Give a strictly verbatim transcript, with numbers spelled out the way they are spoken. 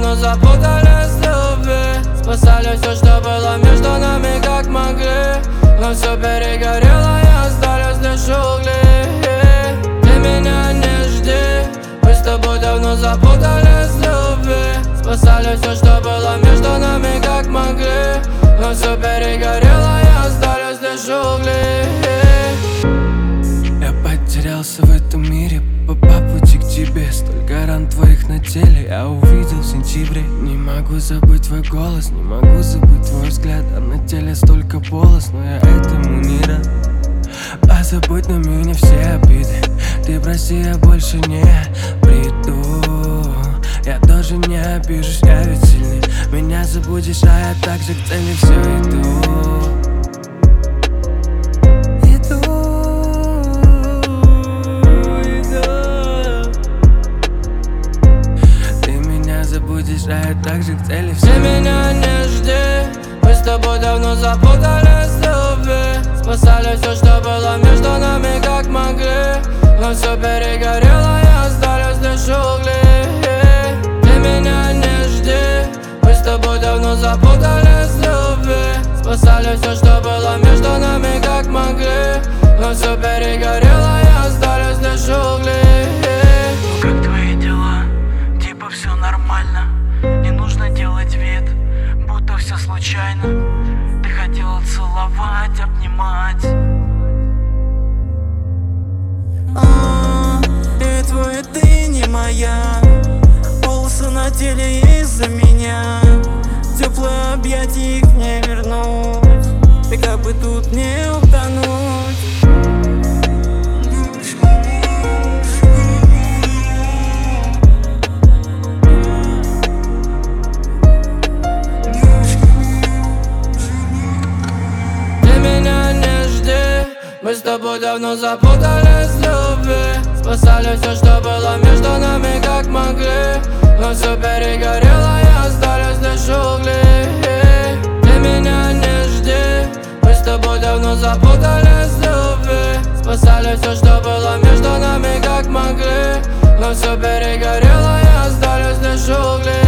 давно запутались в любви. Спасали все, что было между нами, как могли. Но все перегорело и остались лишь угли. Ты меня не жди, мы с тобой давно запутались в любви. Спасали все, что было между нами, как могли. Но все перегорело и остались лишь угли. Я потерялся в этом мире по пути к тебе. Столько ран твоих на теле я увидел в сентябре. Не могу забыть твой голос, не могу забыть твой взгляд. А на теле столько полос, но я этому не рад. А забудь на меня все обиды. Ты прости, я больше не приду. Я тоже не обижусь, я ведь сильный. Меня забудешь, а я так же к цели все иду. Забудешь, а я так же к цели все. Ты меня не жди, мы с тобой давно запутались в любви. Спасали все, что было между нами, как могли. Но все перегорело и остались лишь угли. Ты меня не жди, мы с тобой давно запутались в любви. Спасали все, что было между нами, как могли. Но все перегорело и остались лишь угли. Как твои дела? Типа все нормально. Не нужно делать вид, будто все случайно. Ты хотела целовать, обнимать. А, и твой ты не моя. Волосы на теле из-за меня. Теплые объятия их не вернуть. Ты как бы тут не утонуть. Мы с тобой давно запутались в любви. Спасали все, что было между нами, как могли. Но все перегорело и остались лишь угли. Ты меня не жди, мы с тобой давно запутались в любви. Спасали все, что было между нами, как могли. Но все перегорело и остались лишь угли.